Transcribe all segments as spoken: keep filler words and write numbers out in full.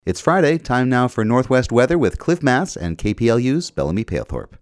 It's Friday, time now for Northwest weather with Cliff Mass and K P L U's Bellamy Palethorpe.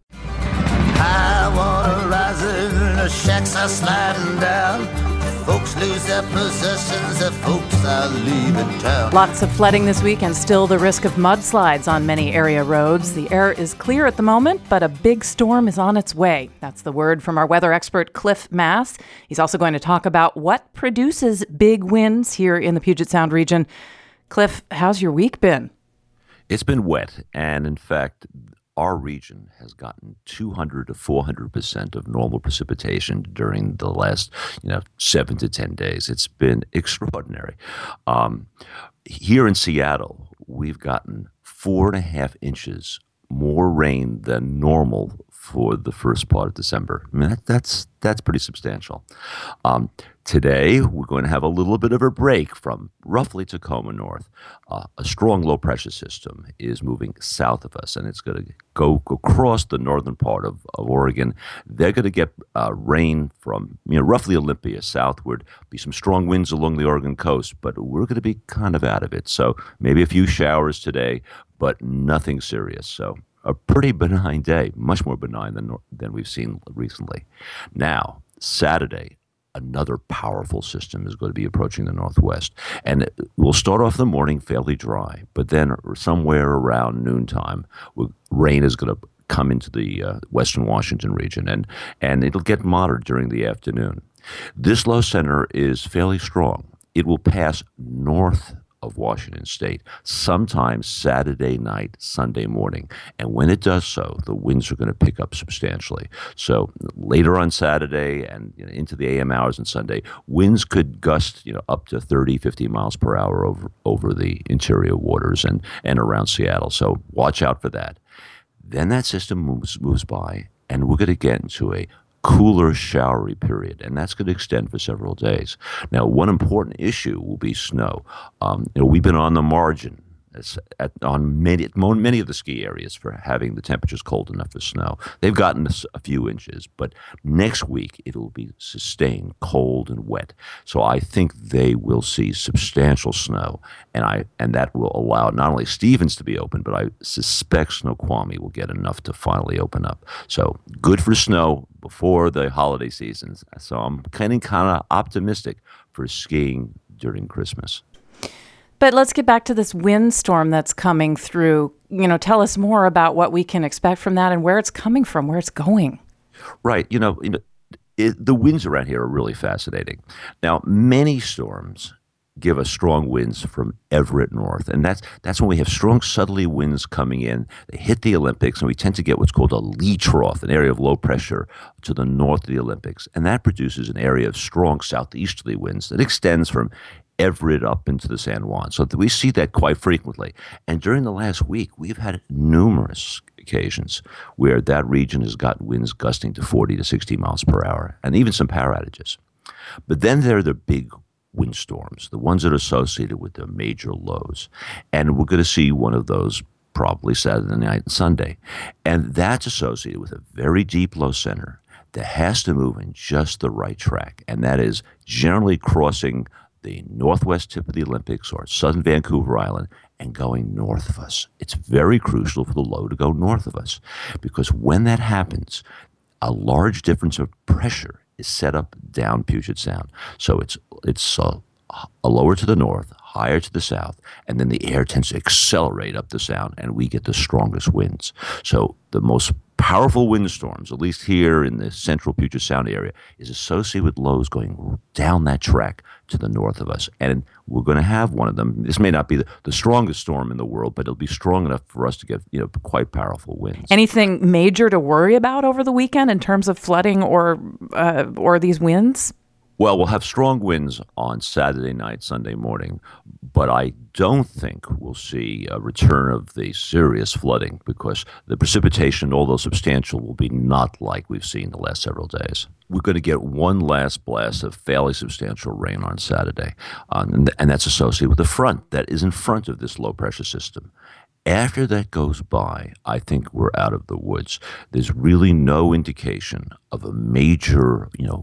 High water rising, the shacks are sliding down. Folks lose their possessions, the folks are leaving town. Lots of flooding this week and still the risk of mudslides on many area roads. The air is clear at the moment, but a big storm is on its way. That's the word from our weather expert, Cliff Mass. He's also going to talk about what produces big winds here in the Puget Sound region. Cliff, how's your week been? It's been wet, and in fact, our region has gotten two hundred to four hundred percent of normal precipitation during the last, you know, seven to ten days. It's been extraordinary. Um, here in Seattle, we've gotten four and a half inches more rain than normal for the first part of December. I mean, that, that's that's pretty substantial. Um, today, we're going to have a little bit of a break from roughly Tacoma north. Uh, a strong low-pressure system is moving south of us, and it's going to go, go across the northern part of, of Oregon. They're going to get uh, rain from, you know, roughly Olympia southward. Be some strong winds along the Oregon coast, but we're going to be kind of out of it. So maybe a few showers today, but nothing serious. So a pretty benign day, much more benign than than we've seen recently. Now, Saturday, another powerful system is going to be approaching the northwest. And we'll start off the morning fairly dry, but then somewhere around noontime, rain is going to come into the uh, western Washington region, and, and it'll get moderate during the afternoon. This low center is fairly strong. It will pass north of Washington State sometime Saturday night, Sunday morning. And when it does so, the winds are going to pick up substantially. So later on Saturday and, you know, into the A M hours on Sunday, winds could gust, you know, up to thirty, fifty miles per hour over, over the interior waters and, and around Seattle. So watch out for that. Then that system moves, moves by, and we're going to get into a cooler, showery period, and that's going to extend for several days. Now, one important issue will be snow. Um, you know, we've been on the margin at, on many many of the ski areas for having the temperatures cold enough for snow. They've gotten a few inches, but next week it'll be sustained cold and wet. So I think they will see substantial snow, and I and that will allow not only Stevens to be open, but I suspect Snoqualmie will get enough to finally open up. So good for snow before the holiday seasons. So I'm kind of kind of optimistic for skiing during Christmas. But let's get back to this windstorm that's coming through. You know, tell us more about what we can expect from that and where it's coming from, where it's going. Right. You know, you know it, the winds around here are really fascinating. Now, many storms give us strong winds from Everett north, and that's that's when we have strong southerly winds coming in. They hit the Olympics, and we tend to get what's called a lee trough, an area of low pressure to the north of the Olympics, and that produces an area of strong southeasterly winds that extends from Everett up into the San Juan. So we see that quite frequently. And during the last week, we've had numerous occasions where that region has got winds gusting to forty to sixty miles per hour, and even some power outages. But then there are the big windstorms, the ones that are associated with the major lows. And we're going to see one of those probably Saturday night and Sunday. And that's associated with a very deep low center that has to move in just the right track. And that is generally crossing the northwest tip of the Olympics or southern Vancouver Island and going north of us. It's very crucial for the low to go north of us, because when that happens, a large difference of pressure is set up down Puget Sound. So it's it's uh, a lower to the north, higher to the south, and then the air tends to accelerate up the sound, and we get the strongest winds. So the most powerful windstorms, at least here in the central Puget Sound area, is associated with lows going down that track to the north of us. And we're going to have one of them. This may not be the, the strongest storm in the world, but it'll be strong enough for us to get, you know, quite powerful winds. Anything major to worry about over the weekend in terms of flooding or uh, or these winds? Well, we'll have strong winds on Saturday night, Sunday morning, but I don't think we'll see a return of the serious flooding, because the precipitation, although substantial, will be not like we've seen the last several days. We're going to get one last blast of fairly substantial rain on Saturday, um, and, and that's associated with the front that is in front of this low-pressure system. After that goes by, I think we're out of the woods. There's really no indication of a major, you know,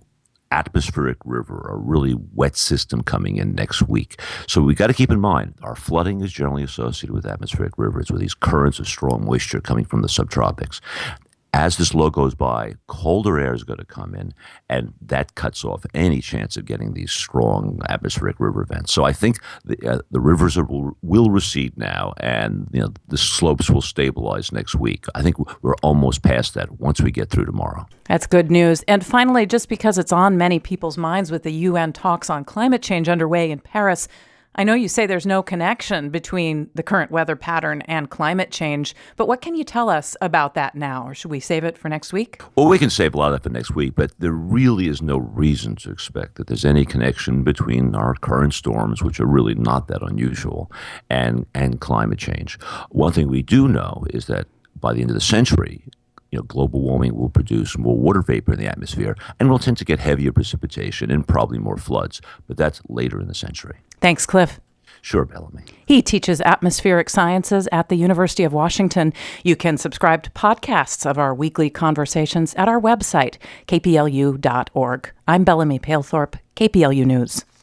atmospheric river, a really wet system coming in next week. So we got to keep in mind, our flooding is generally associated with atmospheric rivers, with these currents of strong moisture coming from the subtropics. As this low goes by, colder air is going to come in, and that cuts off any chance of getting these strong atmospheric river events. So I think the, uh, the rivers are, will, will recede now, and you know the slopes will stabilize next week. I think we're almost past that once we get through tomorrow. That's good news. And finally, just because it's on many people's minds with the U N talks on climate change underway in Paris, I know you say there's no connection between the current weather pattern and climate change, but what can you tell us about that now? Or should we save it for next week? Well, we can save a lot of that for next week, but there really is no reason to expect that there's any connection between our current storms, which are really not that unusual, and, and climate change. One thing we do know is that by the end of the century, you know, global warming will produce more water vapor in the atmosphere, and we'll tend to get heavier precipitation and probably more floods, but that's later in the century. Thanks, Cliff. Sure, Bellamy. He teaches atmospheric sciences at the University of Washington. You can subscribe to podcasts of our weekly conversations at our website, k p l u dot org. I'm Bellamy Palethorpe, K P L U News.